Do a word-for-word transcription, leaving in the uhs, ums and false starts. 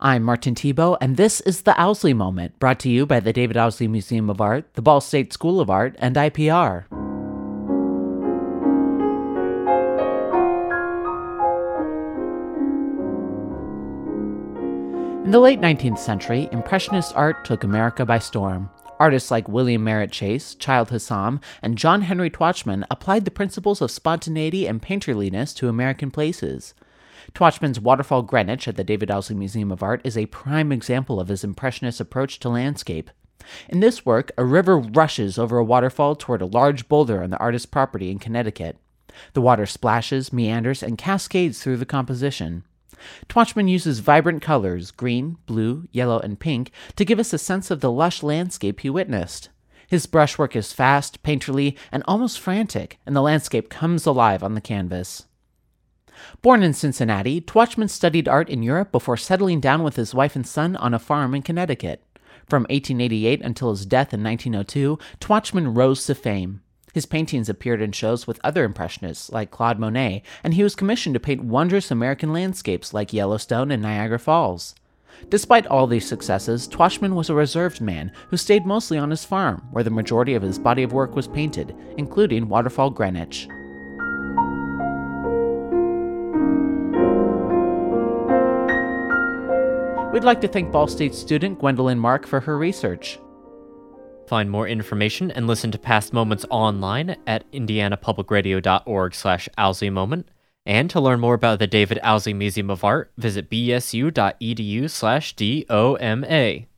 I'm Martin Tebow, and this is the Owsley Moment, brought to you by the David Owsley Museum of Art, the Ball State School of Art, and I P R. In the late nineteenth century, Impressionist art took America by storm. Artists like William Merritt Chase, Childe Hassam, and John Henry Twachtman applied the principles of spontaneity and painterliness to American places. Twachtman's Waterfall Greenwich at the David Owsley Museum of Art is a prime example of his Impressionist approach to landscape. In this work, a river rushes over a waterfall toward a large boulder on the artist's property in Connecticut. The water splashes, meanders, and cascades through the composition. Twachtman uses vibrant colors, green, blue, yellow, and pink, to give us a sense of the lush landscape he witnessed. His brushwork is fast, painterly, and almost frantic, and the landscape comes alive on the canvas. Born in Cincinnati, Twachtman studied art in Europe before settling down with his wife and son on a farm in Connecticut. From eighteen eighty-eight until his death in nineteen oh two, Twachtman rose to fame. His paintings appeared in shows with other Impressionists like Claude Monet, and he was commissioned to paint wondrous American landscapes like Yellowstone and Niagara Falls. Despite all these successes, Twachtman was a reserved man who stayed mostly on his farm, where the majority of his body of work was painted, including Waterfall Greenwich. We'd like to thank Ball State student Gwendolyn Mark for her research. Find more information and listen to past moments online at indianapublicradio.org slash Owsley Moment. And to learn more about the David Owsley Museum of Art, visit bsu.edu slash DOMA.